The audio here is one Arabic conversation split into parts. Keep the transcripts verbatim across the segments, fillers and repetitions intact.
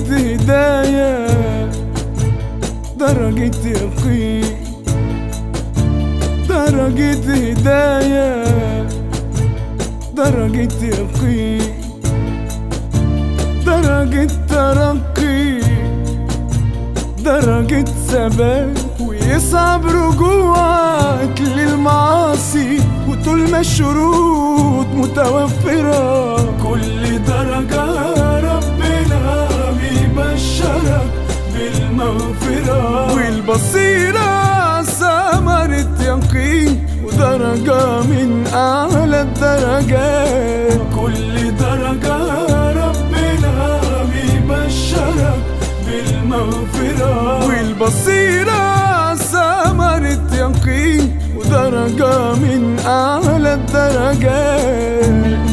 هداية، درجة يقين، درجة هداية، درجة يقين، درجة ترقي، درجة ثبات. ويصعب رجوعك للمعاصي وطول ما الشروط متوفرة، كل درجة ربنا بيبشرك بالمغفرة. والبصيرة ثمرة يقين ودرجة من أعلى الدرجات، كل درجة ربنا بيبشرك بالمغفرة. والبصيرة ثمرة يقين ودرجة من أعلى الدرجات.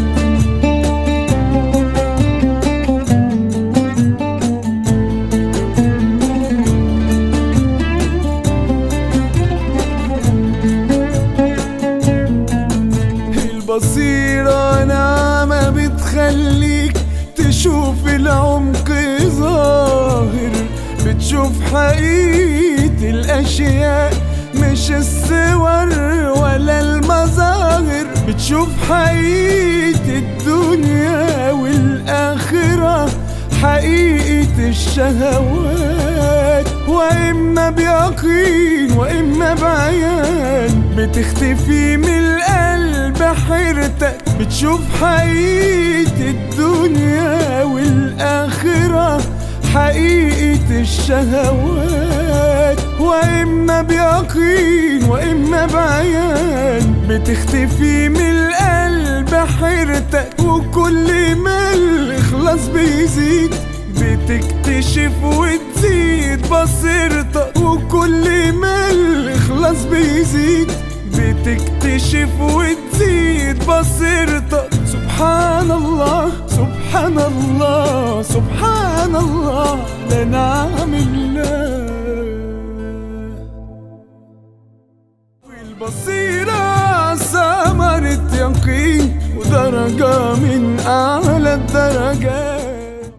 البصيرة نعمة بتخليك تشوف العمق ظاهر، بتشوف حقيقة الأشياء مش الصور ولا المظاهر، بتشوف حقيقة الدنيا والآخرة، حقيقة الشهوات. وإما بيقين وإما بعيان بتختفي من القلب حيرتك، بتشوف حقيقة الدنيا والآخرة، حقيقة الشهوات. وإما بيقين وإما بعيان بتختفي من القلب حيرتك، وكل ما الإخلاص بيزيد بتكتشف وتزيد بصيرتك. وكل ما الإخلاص بيزيد بتكتشف وتزيد بصيرتك. سبحان الله سبحان الله سبحان الله لنعم الله. والبصيرة ثمرة يقين ودرجة من أعلى الدرجات.